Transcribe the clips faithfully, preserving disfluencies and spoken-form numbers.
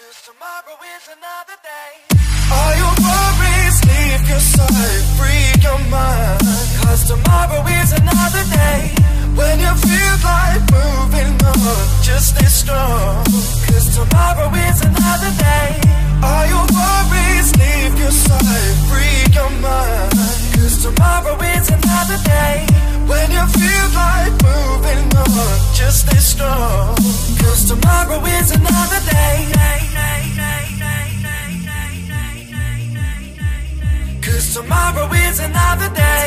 'Cause tomorrow is another day. All your worries, leave your side, free your mind. 'Cause tomorrow is another day. When you feel like moving on, just stay strong. 'Cause tomorrow is another day. All your worries, leave your side, free your mind. 'Cause tomorrow is another day. When you feel like moving on, just stay strong. 'Cause tomorrow is another day. 'Cause tomorrow is another day.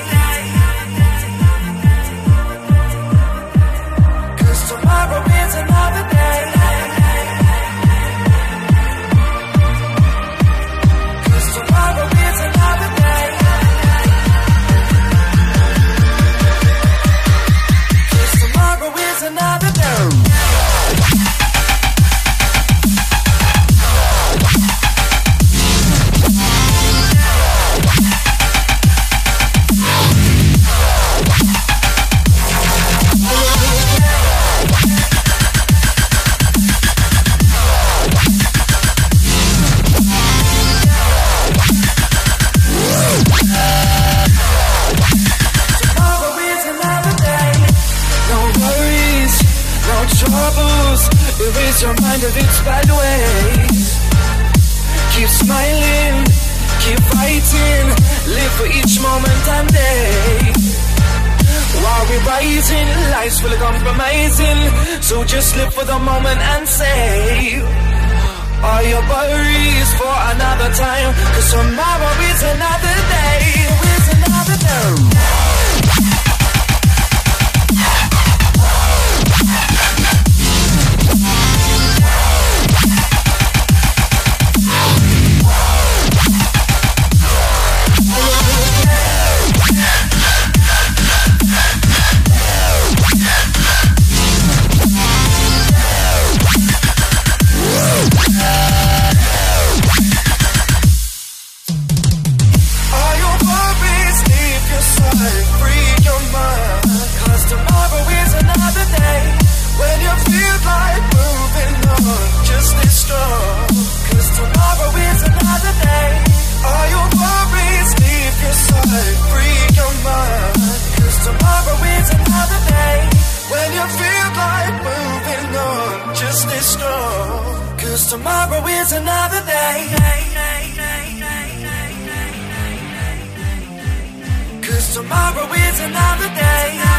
'Cause tomorrow is another day. 'Cause tomorrow is another day. 'Cause tomorrow is another day. Erase your mind of its bad ways. Keep smiling, keep fighting. Live for each moment and day. While we're rising, life's full of compromising. So just live for the moment and save all your worries for another time. 'Cause tomorrow is another day. Is another day. Tomorrow is another day. 'Cause tomorrow is another day.